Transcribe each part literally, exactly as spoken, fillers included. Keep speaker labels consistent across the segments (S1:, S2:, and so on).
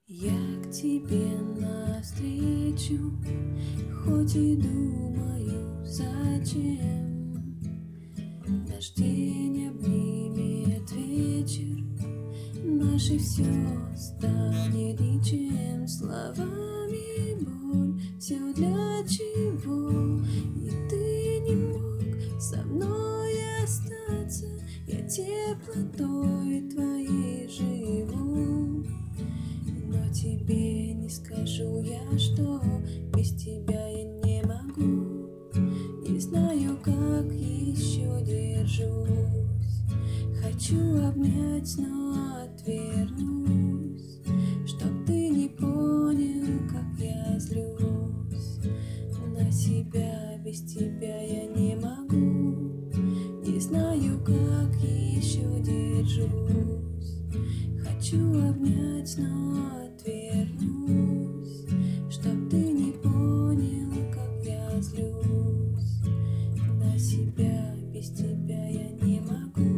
S1: Я к тебе навстречу, хоть и думаю, зачем. Наш день обнимет вечер, наше все станет ничем. Словами боль, все для чего? И ты не мог со мной остаться, я теплотой твоей живу. Но тебе не скажу я, что без тебя я не могу. Не знаю, как еще держусь. Хочу обнять, но отвернусь, чтоб ты не понял, как я злюсь. На себя без тебя я не могу. Не знаю, как еще держусь. Хочу обнять, но отвернусь, чтоб ты не понял, как я злюсь. На себя без тебя я не могу.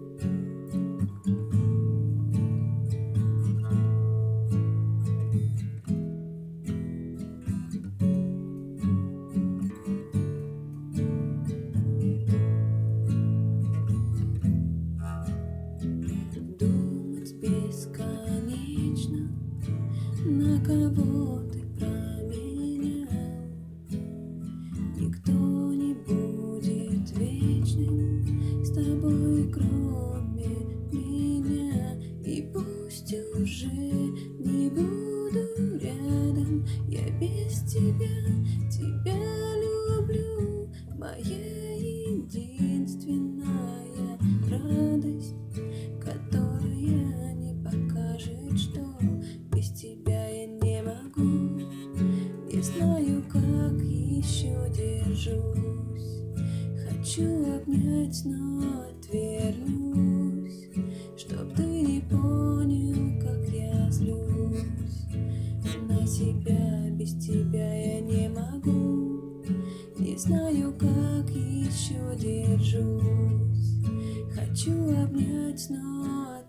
S1: Думать бесконечно, на кого ты променял. Никто не будет вечным с тобой, кроме меня. И пусть уже не буду рядом, я без тебя, тебя люблю. Моя единственная радость, которая не покажет, что без тебя я не могу. Не знаю, как еще держусь. Хочу обнять, но отвернусь, чтоб ты не понял, как я злюсь. На себя без тебя я не могу. Не знаю, как еще держусь. Хочу обнять, но